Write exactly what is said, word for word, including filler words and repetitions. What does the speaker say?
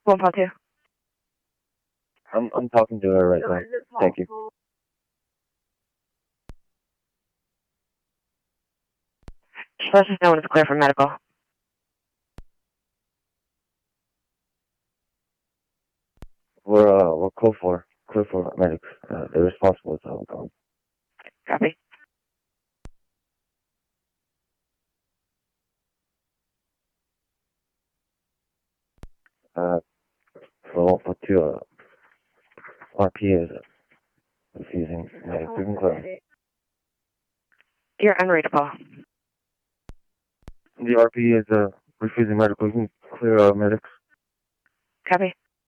one point two. I'm I'm talking to her right now. Thank you. Just let us know when it's clear for medical. We're uh we're clear for clear for medics. Uh, they're responsible, so we're going. Copy. Uh, for one point two, uh, R P is uh, refusing medics. We can clear. You're unreadable. The R P is uh refusing medical. We can clear uh, medics. Copy.